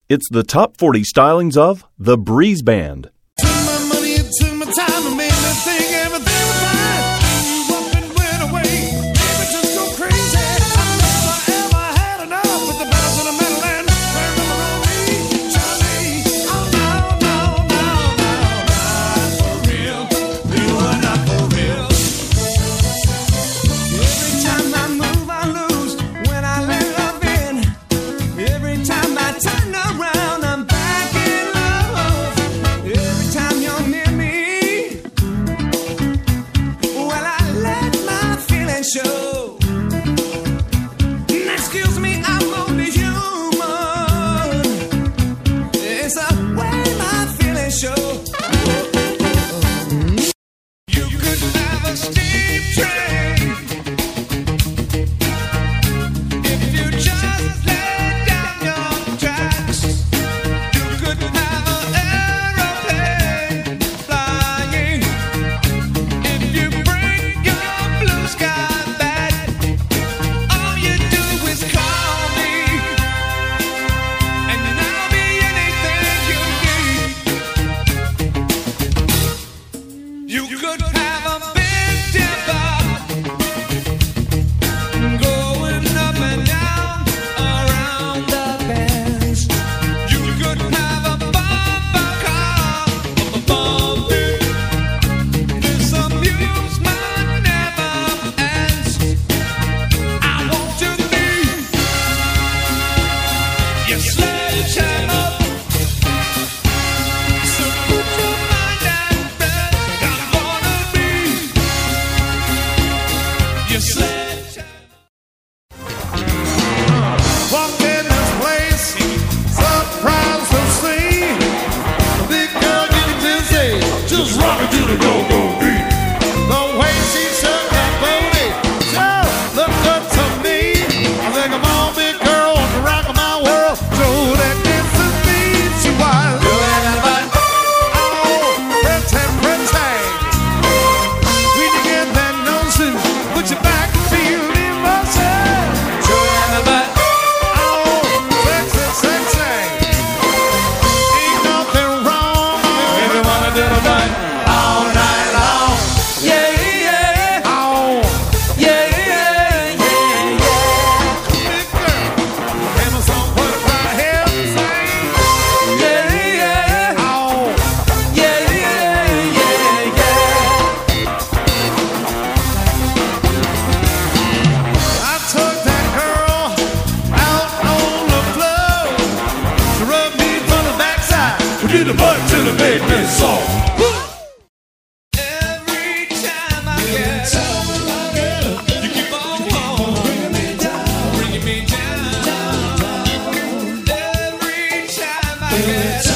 It's the top 40 stylings of The Breeze Band. Took my money and took my time and made me think everything was fine. You up and went away, made me just go crazy. I never ever had enough with the bells of the metal and turn them around me, Charlie. Oh no, no, no, no, not for real. You are not for real. Every time I move, I lose. When I let love in, every time I turn around, I'm back in love. Every time you're near me, well, I let my feelings show. Excuse me, I'm only human. It's the way my feelings show. You could have a steam train if you just lay down your tracks. You could have an aeroplane flying if you bring your blue sky back. All you do is call me, and I'll be anything you need. You could have a big dipper going up and down around the bends. You could have a bumper car above it. This amusement never ends. I want to be your sledgehammer. So put your mind at rest. I wanna be your sledgehammer. Walk in this place, surprised to see the big girl getting busy, just rocking to the go-go beat. The way she shook that booty, just looked up to me. I said, come on, big girl, want to rock my world. So that this is me, she was. Oh, pretty, pretty. When you get that notion, put your back and feel the emotion. Oh, sexy, sexy. Ain't nothing wrong if you wanna do the thing all night long. Yeah, yeah. Oh, yeah, yeah, yeah, yeah. Big girl, have a song put it right here and sing. Yeah, yeah. Oh, yeah, yeah, yeah, yeah. I took that girl out on the floor. She rubbed me from the backside. We did the butt to the big man song. Every time I get up, you keep on bringing me down, bringing me down. Every time I get